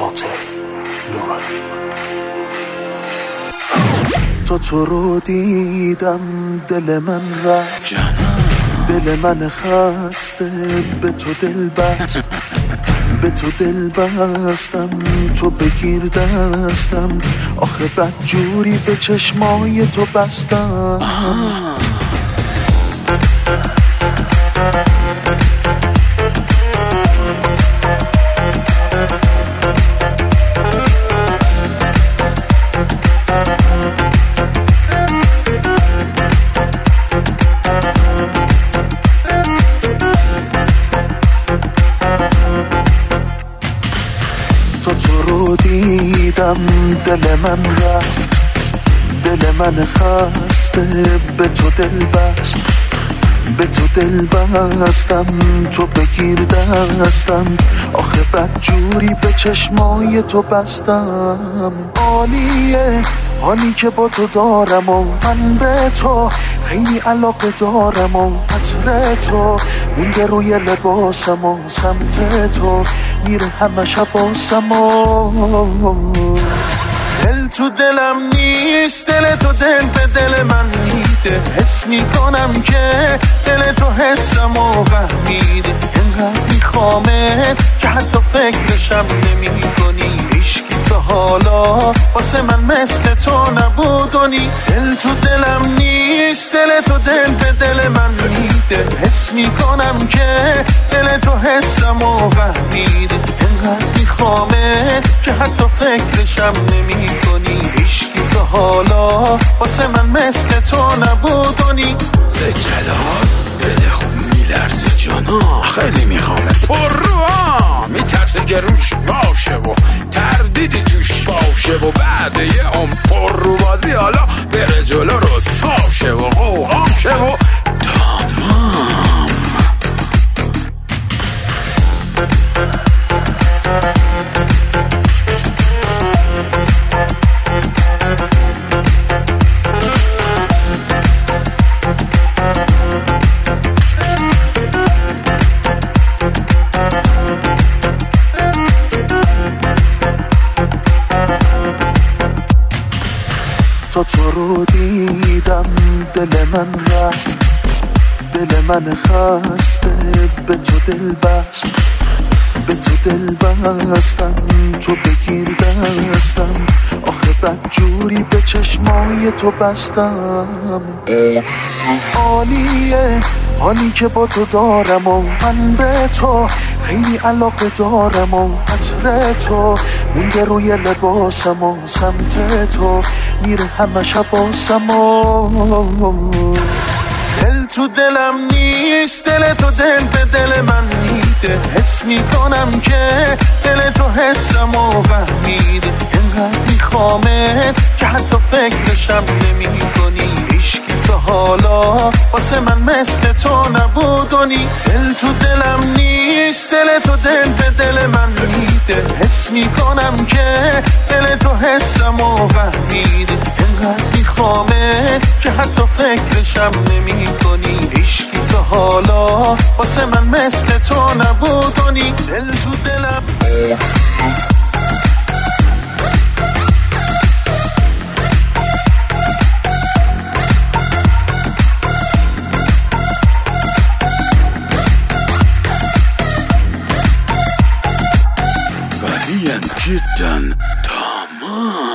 باطل نورانی. تو رو دیدم دل من رفت، دل من خسته به تو دل بست، به تو دل بستم، تو بگیر دستم، آخه بدجوری به چشمای تو بستم. تو رو دیدم دل من رفت، دل من خسته به تو دل بست، به تو دل بستم، تو بگیر دستم، آخه بدجوری به چشمای تو بستم. عالیه حالی که با تو دارم و من به تو خیلی علاقه دارم و عطر تو مونده روی لباسم و سمت تو میره همه حواسم و دل تو دلم نیست، دل تو دل به دل من میده، حس میکنم که دل تو حسم و فهمیده، انقدر میخوامت که حتی فکرشم نمی کنی، عشقی تا حالا واسه من مثل تو نبودونی. دل تو دلم نیست، دل تو دل به دل من میده، حس میکنم که دل تو حسم و فهمیده، انقدر میخوامت که حتی فکرشم نمی کنی، عشقی تا حالا واسه من مثل تو نبودونی. زجلال دل خوب میلرزه جانا، خیلی میخوامت پر رو میترسه که روش باشه و تردیدی توش باشه و بعد یه پر رو بازی حالا بره جلو رسوا شه و قوقام شه و تمام. تو رو دیدم دل من رفت، دل من خسته به تو دل بست، به تو دل بستم، تو بگیر دستم، آخه بدجوری به چشمای تو بستم. عالیه حالی که با تو دارم و من به تو خیلی علاقه دارم و عطر تو مونده روی لباسم و سمت تو میره همه حواسم و دل تو دلم نیست، دل تو دل به دل من میده، حس میکنم که دل تو حسم و فهمیده، انقدر میخوامت که حتی فکرشم نمی کنی، عشقی تا حالا واسه من مثل تو نبودونی. دل تو دلم نیست، دل تو دل به دل من میده، حس میکنم که دل تو حسم و فهمیده، انقدر میخوامت که حتی فکرشم نمی کنی، عشقی تا حالا واسه من مثل تو نبودونی. دل تو دلم جدا تمام.